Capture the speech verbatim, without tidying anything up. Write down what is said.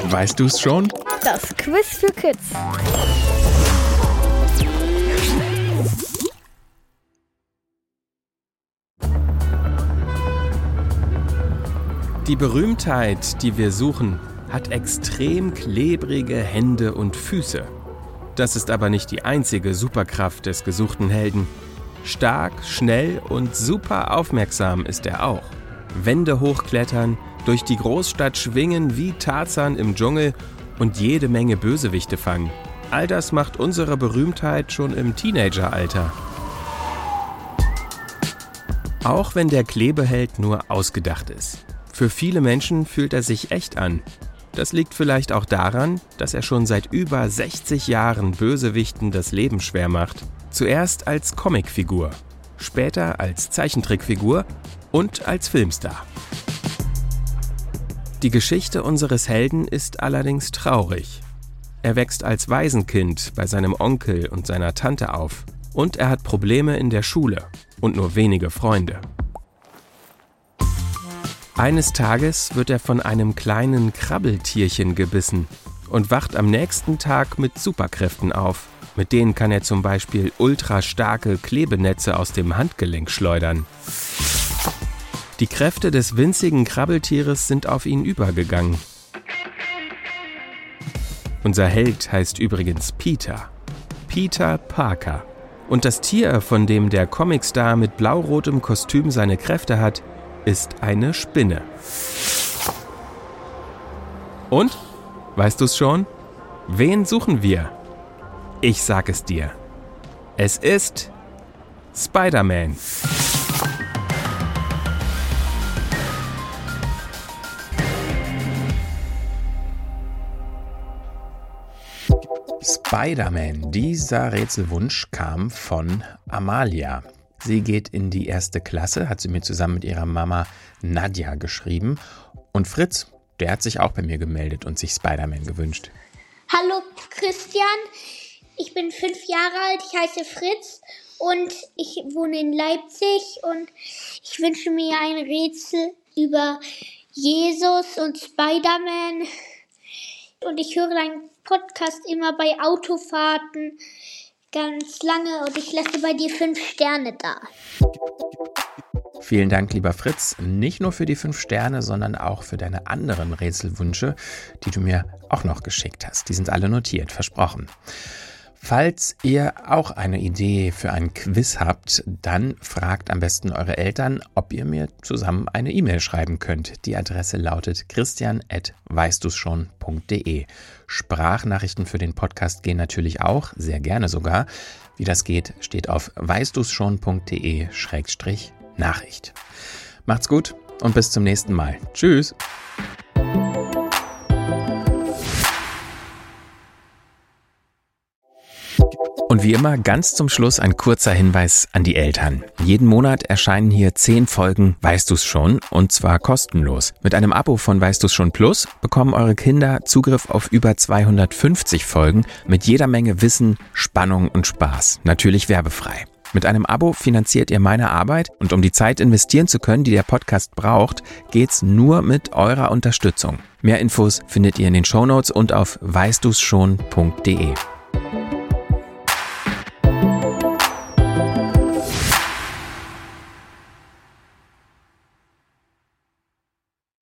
Weißt du's schon? Das Quiz für Kids. Die Berühmtheit, die wir suchen, hat extrem klebrige Hände und Füße. Das ist aber nicht die einzige Superkraft des gesuchten Helden. Stark, schnell und super aufmerksam ist er auch. Wände hochklettern, durch die Großstadt schwingen wie Tarzan im Dschungel und jede Menge Bösewichte fangen. All das macht unsere Berühmtheit schon im Teenageralter. Auch wenn der Klebeheld nur ausgedacht ist. Für viele Menschen fühlt er sich echt an. Das liegt vielleicht auch daran, dass er schon seit über sechzig Jahren Bösewichten das Leben schwer macht. Zuerst als Comicfigur, später als Zeichentrickfigur und als Filmstar. Die Geschichte unseres Helden ist allerdings traurig. Er wächst als Waisenkind bei seinem Onkel und seiner Tante auf. Und er hat Probleme in der Schule und nur wenige Freunde. Eines Tages wird er von einem kleinen Krabbeltierchen gebissen und wacht am nächsten Tag mit Superkräften auf. Mit denen kann er zum Beispiel ultrastarke Klebenetze aus dem Handgelenk schleudern. Die Kräfte des winzigen Krabbeltieres sind auf ihn übergegangen. Unser Held heißt übrigens Peter. Peter Parker. Und das Tier, von dem der Comicstar mit blau-rotem Kostüm seine Kräfte hat, ist eine Spinne. Und? Weißt du's schon? Wen suchen wir? Ich sag es dir. Es ist Spider-Man. Spider-Man. Dieser Rätselwunsch kam von Amalia. Sie geht in die erste Klasse, hat sie mir zusammen mit ihrer Mama Nadja geschrieben. Und Fritz, der hat sich auch bei mir gemeldet und sich Spider-Man gewünscht. Hallo Christian, ich bin fünf Jahre alt, ich heiße Fritz und ich wohne in Leipzig und ich wünsche mir ein Rätsel über Jesus und Spider-Man. Und ich höre deinen Podcast immer bei Autofahrten ganz lange und ich lasse bei dir fünf Sterne da. Vielen Dank, lieber Fritz, nicht nur für die fünf Sterne, sondern auch für deine anderen Rätselwünsche, die du mir auch noch geschickt hast. Die sind alle notiert, versprochen. Falls ihr auch eine Idee für ein Quiz habt, dann fragt am besten eure Eltern, ob ihr mir zusammen eine E-Mail schreiben könnt. Die Adresse lautet christian at weißduschon punkt de. Sprachnachrichten für den Podcast gehen natürlich auch, sehr gerne sogar. Wie das geht, steht auf weißduschon punkt de Schrägstrich Nachricht. Macht's gut und bis zum nächsten Mal. Tschüss! Und wie immer ganz zum Schluss ein kurzer Hinweis an die Eltern. Jeden Monat erscheinen hier zehn Folgen Weißt du's schon? Und zwar kostenlos. Mit einem Abo von Weißt du's schon Plus bekommen eure Kinder Zugriff auf über zweihundertfünfzig Folgen mit jeder Menge Wissen, Spannung und Spaß. Natürlich werbefrei. Mit einem Abo finanziert ihr meine Arbeit und um die Zeit investieren zu können, die der Podcast braucht, geht's nur mit eurer Unterstützung. Mehr Infos findet ihr in den Shownotes und auf weißduschon punkt de.